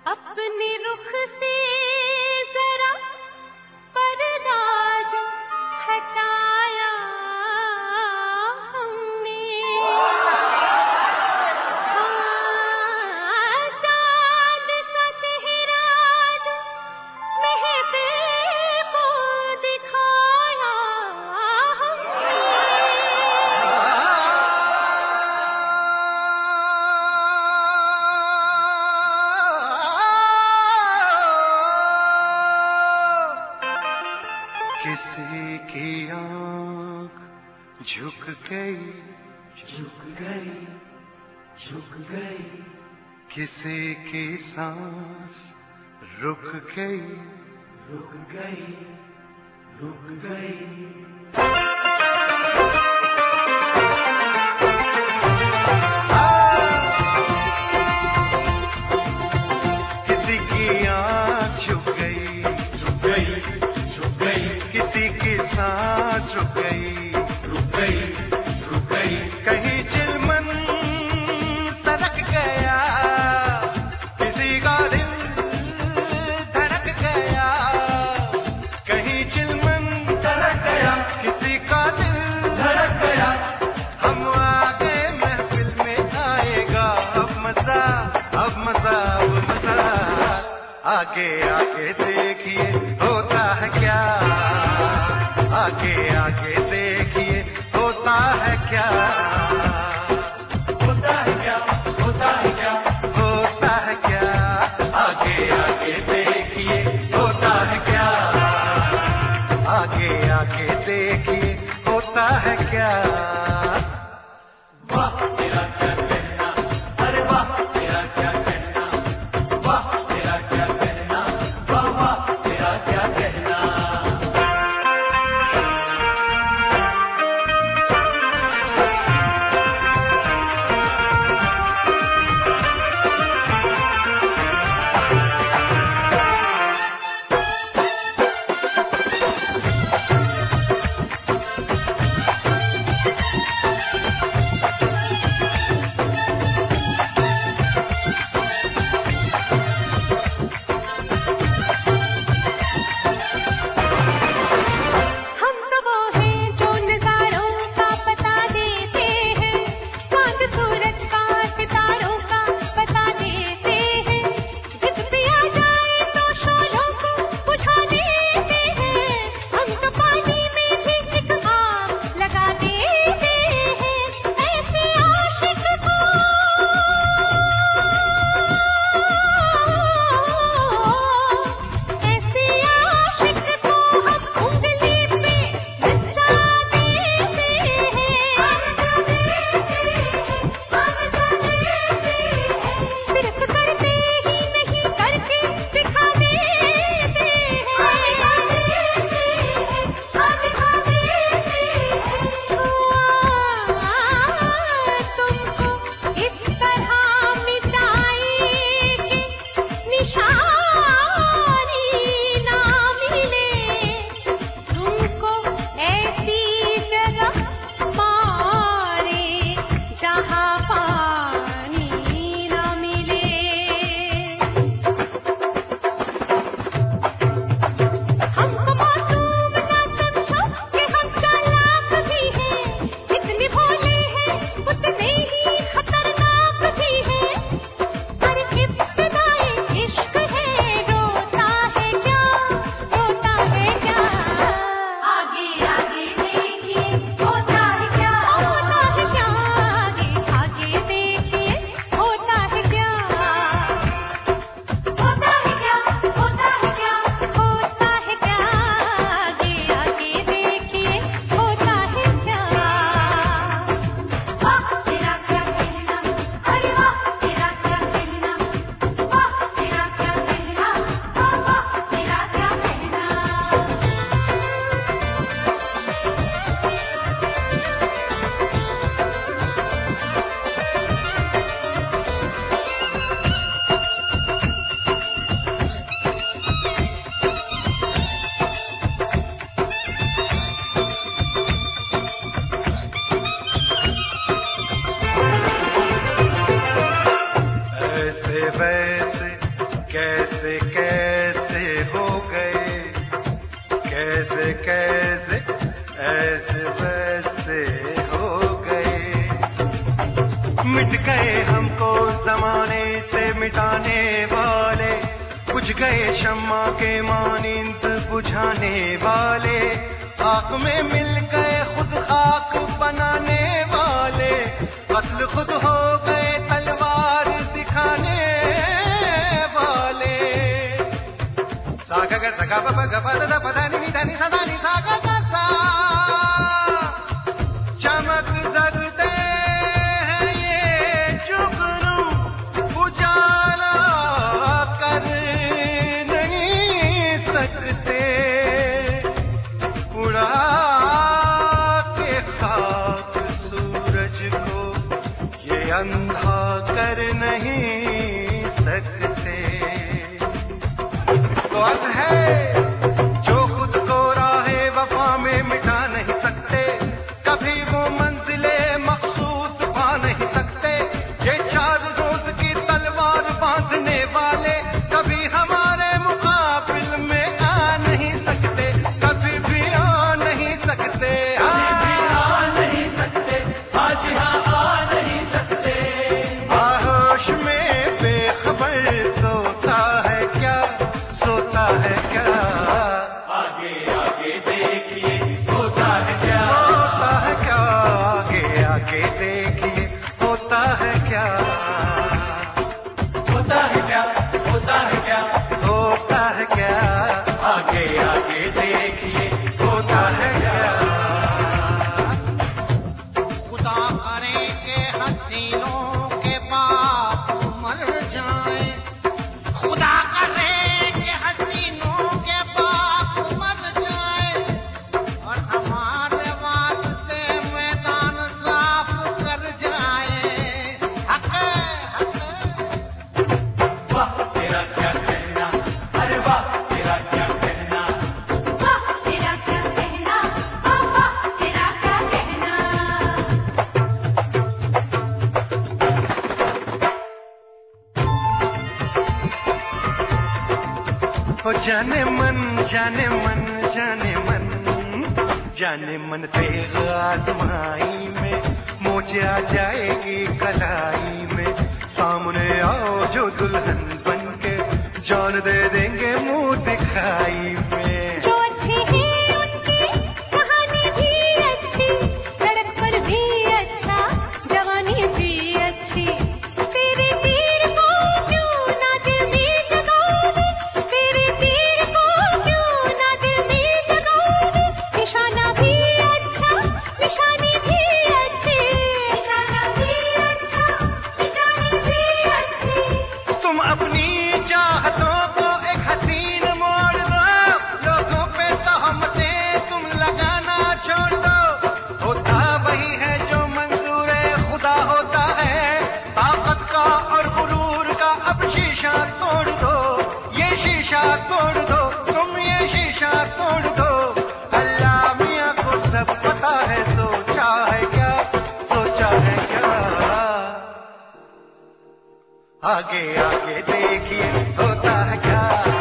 अपने रुख से जरा पर्दा जो हटाया हमने, चांद सा चेहरा जो महफिल को दिखाया हमने। किसी की आँख झुक गई, झुक गई, झुक गई। किसी की सांस रुक गई, रुक गई, रुक गई। किसी की आँख झुक गई, झुक गई, झुक गई। किसी की सांस रुक गई, रुक गई, रुक गई। कहीं चिलमन सरक गया, किसी का दिल धड़क गया। कहीं चिलमन सरक गया, किसी का दिल धड़क गया। हम आगे महफिल में आएगा अब मजा, अब मजा, अब मजा। आगे आगे देखिए होता है क्या, आगे आगे देखिए होता है क्या, होता है क्या, होता है क्या, होता है क्या। आगे आगे देखिए होता है क्या, आगे आगे देखिए होता है क्या। वाह तेरा क्या कहना, अरे वाह तेरा क्या कहना, वाह तेरा क्या कहना, वाह वाह तेरा क्या कहना। मिट गए हमको जमाने से मिटाने वाले, बुझ गए शम्मा के मानिंद बुझाने वाले, आँख में मिल गए खुद खाक बनाने वाले, कत्ल खुद हो गए तलवार दिखाने वाले। सागा गा सगा ब ग प द प द नि ध नि सा दा नि सा गा गा सा, चमक जगते हैं ये जुगनू, उजाला कर नहीं सकते, उड़ा के खाक सूरज को ये अंधा कर नहीं सकते। कौन है जो खुद को राहे वफा में मिटा नहीं सकते, कभी वो मंजिले मखसूस पा नहीं सकते, ये 4 रोज की तलवार बांधने वाले कभी हमारे मुकाबिल में आ नहीं सकते, कभी भी आ नहीं सकते, आ नहीं सकते, आज आ नहीं सकते। आहोश में बेखबर सोता है क्या, सोता है क्या, आगे आगे देखिए होता है क्या, होता है क्या, आगे आगे देखिए होता है क्या, होता है क्या, होता है क्या, होता है क्या, आगे आगे देखिए होता है क्या। खुदा करे के हसीनों के बाप मर जाए, खुदा करे के हसीनों के बाप मर जाए, और हमारे वास्ते मैदान साफ कर जाए। हक वाह तेरा क्या कहना, अरे वाह तेरा क्या कहना, वाह तेरा क्या कहना, वाह तेरा क्या कहना। ओ जाने मन जाने मन जाने मन, जाने मन तेरे आजमाई में मोच आ जाएगी कलाई में, सामने आओ जो दुल्हन बन के जान दे देंगे मुंह दिखाई में। जो अच्छी है उनकी कहानी भी अच्छी, सड़क पर भी अच्छा, जवानी भी अच्छी, तेरे तीर को क्यों ना दिल में जगाओगे, तेरे तीर को क्यों ना दिल में जगाओगे, निशाना भी अच्छा, निशानी भी अच्छी, निशाना भी अच्छा, निशानी भी अच्छी। तुम अपनी चाहतों को एक हसीन मोड़ दो, लोगों पे तहमते तुम लगाना छोड़ दो, होता वही है जो मंजूर खुदा होता है, ताकत का और गुरूर का अब शीशा तोड़ दो, ये शीशा तोड़ दो, तुम ये शीशा तोड़ दो। अल्लाह मियाँ को सब पता है, सोचा है क्या, सोचा है क्या, आगे आगे देखिए होता है क्या।